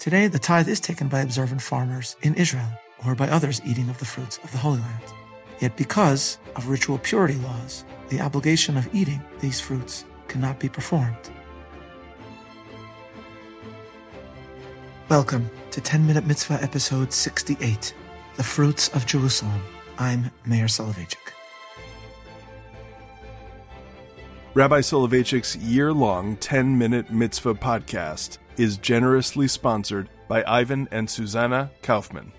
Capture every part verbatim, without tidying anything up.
Today, the tithe is taken by observant farmers in Israel or by others eating of the fruits of the Holy Land. Yet because of ritual purity laws, the obligation of eating these fruits cannot be performed. Welcome to ten-Minute Mitzvah episode sixty-eight, The Fruits of Jerusalem. I'm Meir Soloveichik. Rabbi Soloveitchik's year-long ten-Minute Mitzvah podcast is generously sponsored by Ivan and Susanna Kaufman.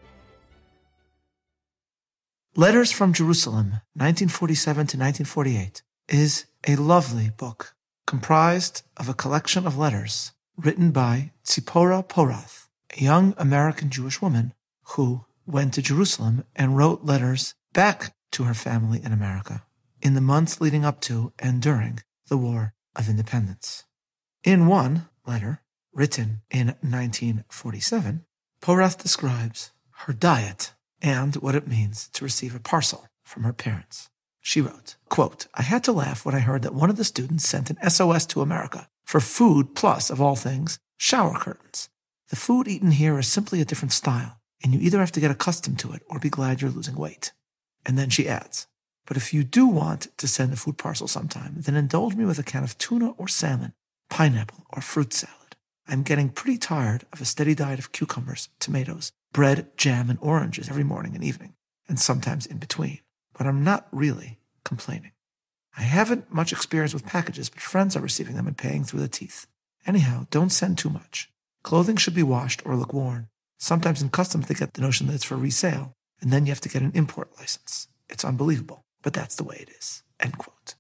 Letters from Jerusalem, nineteen forty-seven to nineteen forty-eight, is a lovely book comprised of a collection of letters written by Tzipora Porath, a young American Jewish woman who went to Jerusalem and wrote letters back to her family in America in the months leading up to and during the War of Independence. In one letter, written in nineteen forty-seven, Porath describes her diet and what it means to receive a parcel from her parents. She wrote, quote, "I had to laugh when I heard that one of the students sent an S O S to America for food plus, of all things, shower curtains. The food eaten here is simply a different style, and you either have to get accustomed to it or be glad you're losing weight." And then she adds, "But if you do want to send a food parcel sometime, then indulge me with a can of tuna or salmon, pineapple or fruit salad. I'm getting pretty tired of a steady diet of cucumbers, tomatoes, bread, jam, and oranges every morning and evening, and sometimes in between. But I'm not really complaining. I haven't much experience with packages, but friends are receiving them and paying through the teeth. Anyhow, don't send too much. Clothing should be washed or look worn. Sometimes in customs they get the notion that it's for resale, and then you have to get an import license. It's unbelievable, but that's the way it is." End quote.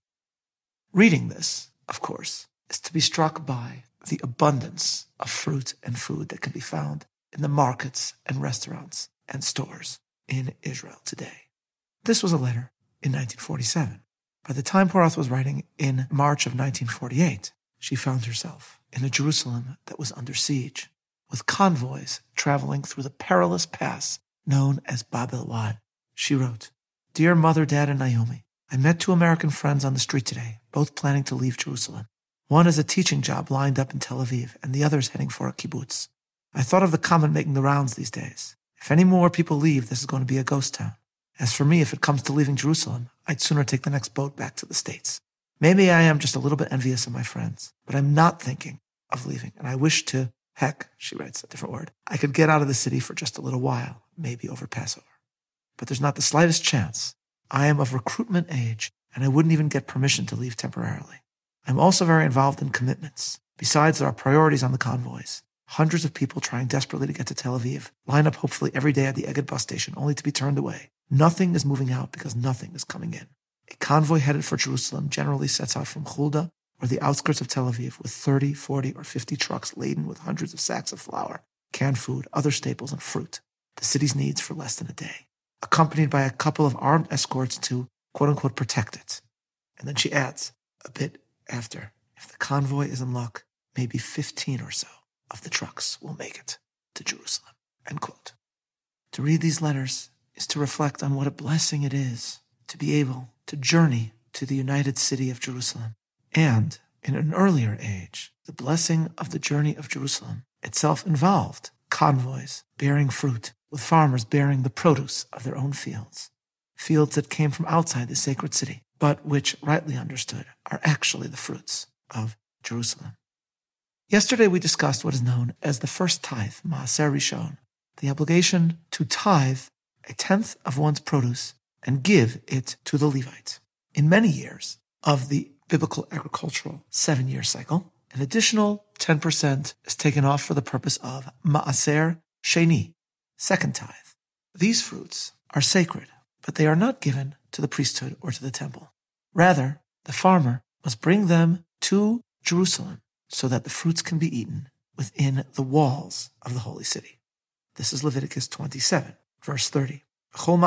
Reading this, of course, is to be struck by the abundance of fruit and food that can be found in the markets and restaurants and stores in Israel today. This was a letter in nineteen forty-seven. By the time Porath was writing in March of nineteen forty-eight, she found herself in a Jerusalem that was under siege, with convoys traveling through the perilous pass known as Bab el-Wad. She wrote, "Dear Mother, Dad, and Naomi, I met two American friends on the street today, both planning to leave Jerusalem. One has a teaching job lined up in Tel Aviv, and the other is heading for a kibbutz. I thought of the comment making the rounds these days. If any more people leave, this is going to be a ghost town. As for me, if it comes to leaving Jerusalem, I'd sooner take the next boat back to the States. Maybe I am just a little bit envious of my friends, but I'm not thinking of leaving, and I wish to, heck," she writes a different word, "I could get out of the city for just a little while, maybe over Passover. But there's not the slightest chance. I am of recruitment age, and I wouldn't even get permission to leave temporarily. I'm also very involved in commitments. Besides, there are priorities on the convoys. Hundreds of people trying desperately to get to Tel Aviv line up hopefully every day at the Egged bus station, only to be turned away. Nothing is moving out because nothing is coming in. A convoy headed for Jerusalem generally sets out from Hulda or the outskirts of Tel Aviv with thirty, forty, or fifty trucks laden with hundreds of sacks of flour, canned food, other staples, and fruit, the city's needs for less than a day, accompanied by a couple of armed escorts to, quote-unquote, protect it." And then she adds, a bit after, "If the convoy is in luck, maybe fifteen or so of the trucks will make it to Jerusalem." End quote. To read these letters is to reflect on what a blessing it is to be able to journey to the united city of Jerusalem. And, in an earlier age, the blessing of the journey of Jerusalem itself involved convoys bearing fruit, with farmers bearing the produce of their own fields, fields that came from outside the sacred city, but which, rightly understood, are actually the fruits of Jerusalem. Yesterday we discussed what is known as the first tithe, Maaser Rishon, the obligation to tithe a tenth of one's produce and give it to the Levites. In many years of the biblical agricultural seven-year cycle, an additional ten percent is taken off for the purpose of Maaser Sheni, second tithe. These fruits are sacred, but they are not given to the priesthood or to the temple. Rather, the farmer must bring them to Jerusalem so that the fruits can be eaten within the walls of the holy city. This is Leviticus twenty-seven, verse thirty. All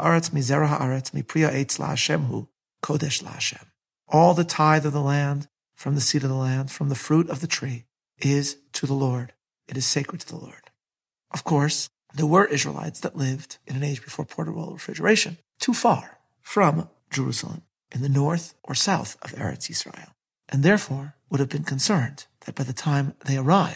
the tithe of the land, from the seed of the land, from the fruit of the tree, is to the Lord. It is sacred to the Lord. Of course, there were Israelites that lived in an age before portable refrigeration, too far from Jerusalem, in the north or south of Eretz Yisrael, and therefore would have been concerned that by the time they arrived,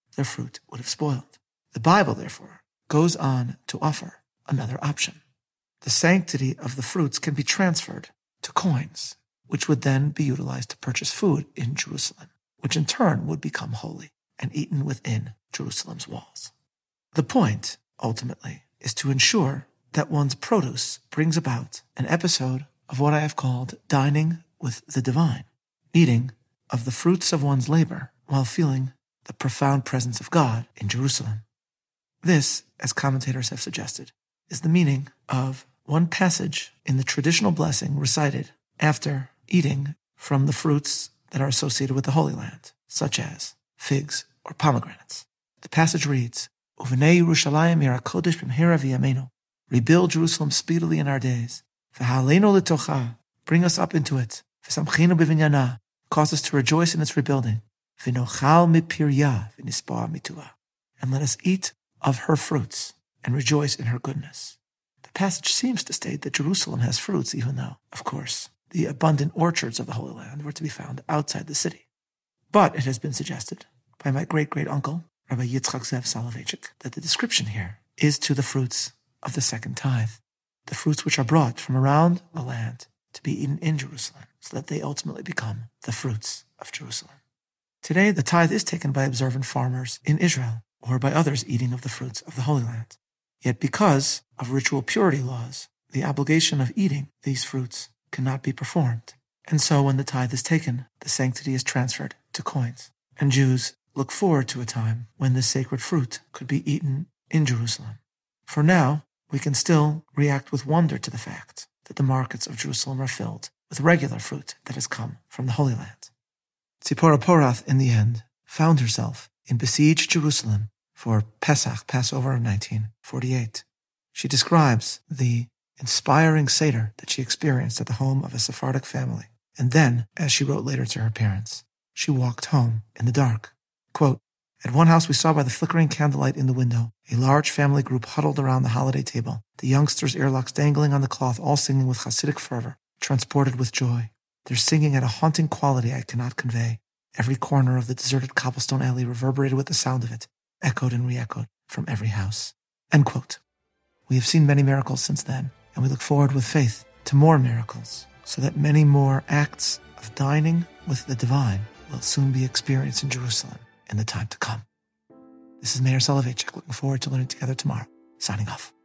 their fruit would have spoiled. The Bible, therefore, goes on to offer another option. The sanctity of the fruits can be transferred to coins, which would then be utilized to purchase food in Jerusalem, which in turn would become holy and eaten within Jerusalem's walls. The point, ultimately, is to ensure that one's produce brings about an episode of what I have called dining with the divine, eating of the fruits of one's labor while feeling the profound presence of God in Jerusalem. This, as commentators have suggested, is the meaning of one passage in the traditional blessing recited after eating from the fruits that are associated with the Holy Land, such as figs or pomegranates. The passage reads, Uvenei Yerushalayim yer HaKodesh b'mhera v'yameinu. Rebuild Jerusalem speedily in our days. V'ha'aleinu l'tocha. Bring us up into it. V'samchinu b'vinyana. Cause us to rejoice in its rebuilding. V'nochal mipirya v'nispa mituah. And let us eat of her fruits and rejoice in her goodness. The passage seems to state that Jerusalem has fruits, even though, of course, the abundant orchards of the Holy Land were to be found outside the city. But it has been suggested by my great-great-uncle, Rabbi Yitzchak Zev Soloveitchik, that the description here is to the fruits of the second tithe, the fruits which are brought from around the land to be eaten in Jerusalem, so that they ultimately become the fruits of Jerusalem. Today, the tithe is taken by observant farmers in Israel, or by others eating of the fruits of the Holy Land. Yet because of ritual purity laws, the obligation of eating these fruits cannot be performed. And so when the tithe is taken, the sanctity is transferred to coins. And Jews look forward to a time when this sacred fruit could be eaten in Jerusalem. For now, we can still react with wonder to the fact that the markets of Jerusalem are filled with regular fruit that has come from the Holy Land. Tzipora Porath, in the end, found herself in besieged Jerusalem for Pesach, Passover of nineteen forty-eight. She describes the inspiring Seder that she experienced at the home of a Sephardic family. And then, as she wrote later to her parents, she walked home in the dark. Quote, At one house we saw by the flickering candlelight in the window a large family group huddled around the holiday table, the youngsters' earlocks dangling on the cloth, all singing with Hasidic fervor, transported with joy. Their singing had a haunting quality I cannot convey. Every corner of the deserted cobblestone alley reverberated with the sound of it, echoed and re-echoed from every house. End quote. We have seen many miracles since then, and we look forward with faith to more miracles, so that many more acts of dining with the divine will soon be experienced in Jerusalem in the time to come. This is Meir Soloveitchik, looking forward to learning together tomorrow. Signing off.